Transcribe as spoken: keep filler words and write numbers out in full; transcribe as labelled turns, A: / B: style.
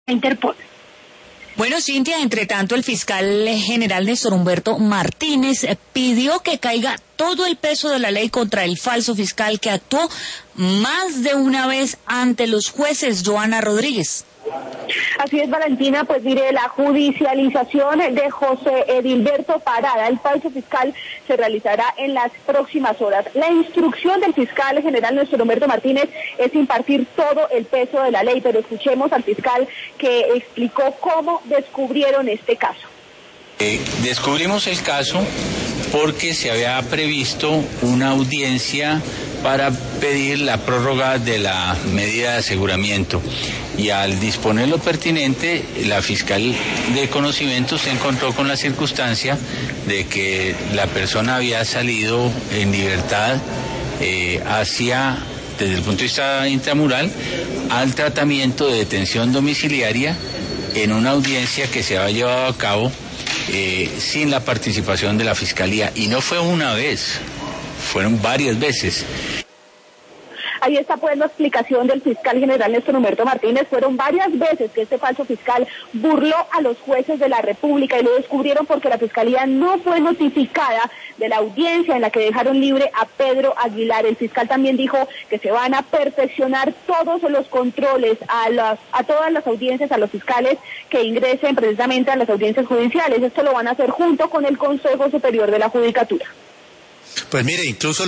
A: Interpol.
B: Bueno, Cintia, entre tanto, el fiscal general Néstor Humberto Martínez pidió que caiga todo el peso de la ley contra el falso fiscal que actuó más de una vez ante los jueces. Joana Rodríguez.
A: Así es, Valentina, pues mire, la judicialización de José Edilberto Parada, el falso fiscal, se realizará en las próximas horas. La instrucción del fiscal general Néstor Humberto Martínez es impartir todo el peso de la ley, pero escuchemos al fiscal que explicó cómo descubrieron este caso.
C: Eh, descubrimos el caso porque se había previsto una audiencia para pedir la prórroga de la medida de aseguramiento y al disponer lo pertinente, la fiscal de conocimiento se encontró con la circunstancia de que la persona había salido en libertad eh, hacia, desde el punto de vista intramural, al tratamiento de detención domiciliaria en una audiencia que se había llevado a cabo eh, sin la participación de la fiscalía, y no fue una vez, fueron varias veces.
A: Ahí está pues la explicación del fiscal general Néstor Humberto Martínez. Fueron varias veces que este falso fiscal burló a los jueces de la República y lo descubrieron porque la fiscalía no fue notificada de la audiencia en la que dejaron libre a Pedro Aguilar. El fiscal también dijo que se van a perfeccionar todos los controles a las a todas las audiencias, a los fiscales que ingresen precisamente a las audiencias judiciales. Esto lo van a hacer junto con el Consejo Superior de la Judicatura.
D: Pues mire, incluso